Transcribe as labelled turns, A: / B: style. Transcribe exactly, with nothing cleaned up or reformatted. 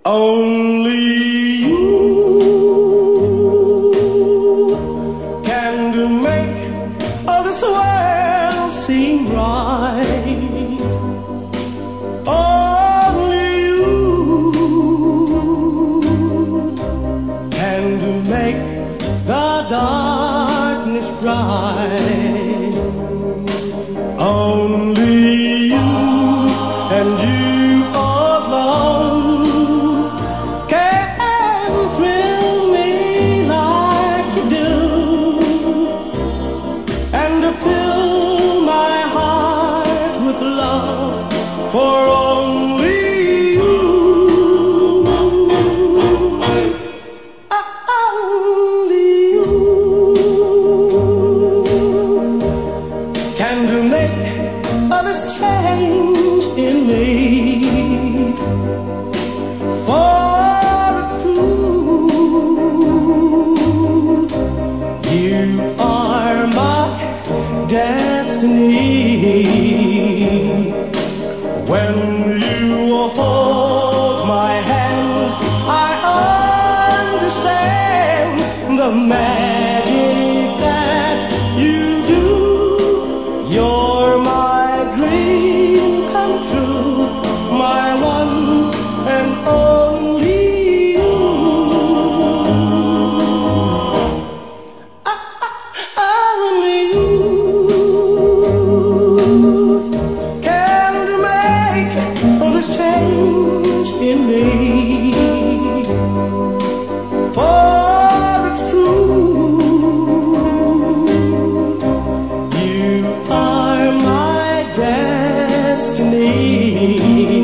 A: Only you can do make all this world seem right. Only you can do make the darkness bright. Only you and you alone can thrill me like you do, and to fill my heart with love for only you. Only you can do make all this change in me. For it's true, you are my destiny. When you hold my hand, I understand the magic that you do. You're my dream come true, my one and only you. Only you can make all this change in me. For it's true, you are my destiny.